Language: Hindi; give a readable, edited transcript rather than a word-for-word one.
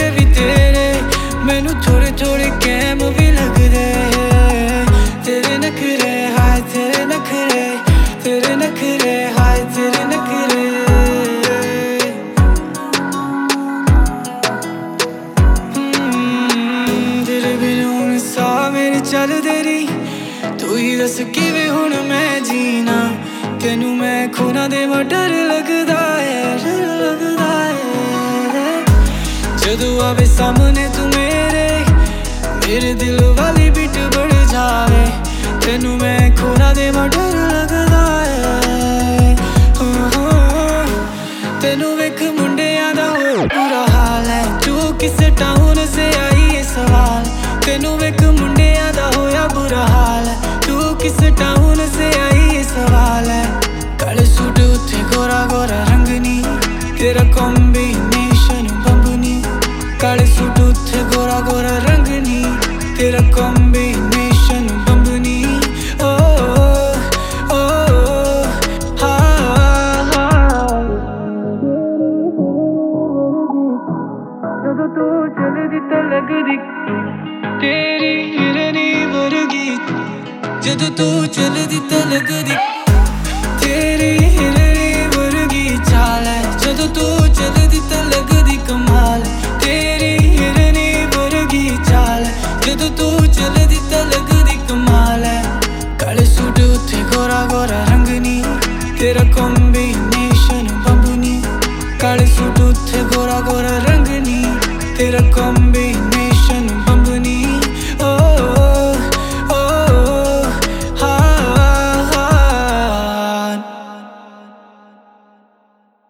भी तेरे मैनू थोड़े थोड़े कैम भी लगदे। तेरे नखरे हाय तेरे नखरे, तेरे नखरे हाय तेरे नखरे। तेरे बिन हुण सा मेरे चलदे री, तू ही दस किवें हुण मैं जीना। तेनू मैं खोना देवां डर लगदा है, डर लगदा है। जदों आवे सामने तू मेरे दिल वाली बीट बढ़ जावे। तेनू मैं खोना देवां डर लगदा है। तेनू वेख मुंडियां दा हो बुरा हाल है, तू किस टाउन से आई ये सवाल। तेनू वेख मुंडियां दा होया बुरा हाल है, तू किस टाउन से आई ये सवाल है। काले सूट उत्थे गोरा गोरा रंग नी, तेरा कॉम्बिनेशन बंबनी। काले सूट उत्थे गोरा गोरा रंग नी, तेरा कॉम्बिनेशन बंबनी। ओ ओ हा जदों तू चलदी तां लगदी तेरी हिरनी वर्गी। जदों तू चलदी तां लगदी तेरी हिरनी वर्गी चाल है। जदों तू चलदी तां लगदी कमाल, तेरी हिरनी वर्गी चाल है। जदों तू चलदी तां लगदी कमाल है। काले सूट उत्थे गोरा गोरा रंग नी, तेरा कॉम्बिनेशन बंबनी। काले सूट उत्थे गोरा गोरा रंग नी, तेरा कॉम्बिनेशन